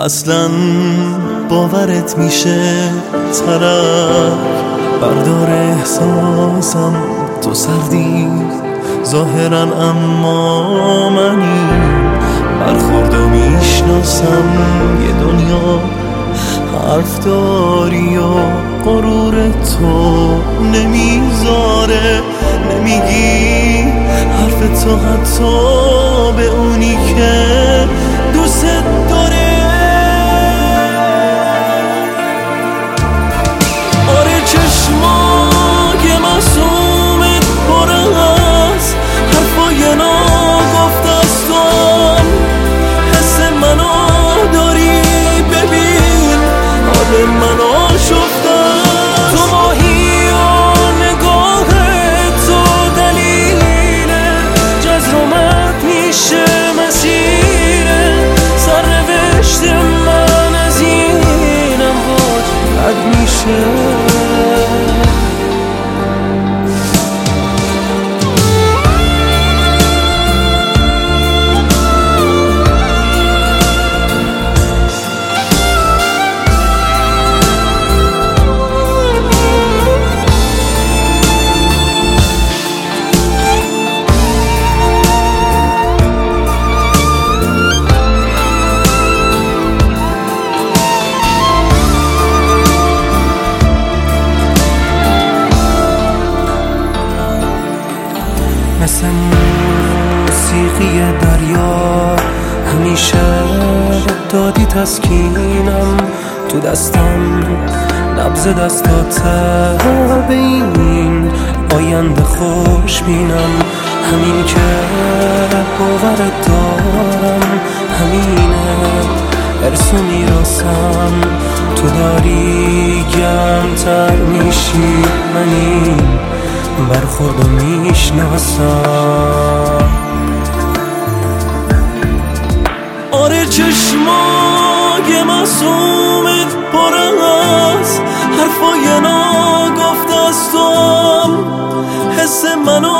اصلا باورت میشه طرف بردار احساسم تو سردی ظاهرا اما منی برخورد و میشناسم یه دنیا حرف داری و غرور تو نمیذاره نمیگی حرف تو حتی به اونی که دوست داره آره چشمای معصومت پر از حرفای ناگفته است تو هم حس منو داری ببین حال منو شفتم تو ماهی و نگاه تو دلیل جزرومت میشه مسیر سرنوشت من از اینم بد میشه مثل موسیقی دریا همیشه دادی تسکینم تو دستم نبض دستاته به این آینده خوش بینم همین که باورت دارم همینه ارث و میراثم تو داری گرمتر میشی منی برخورد و میشناسم آره چشمای معصومت پر از حرفای ناگفته است تو هم حس منو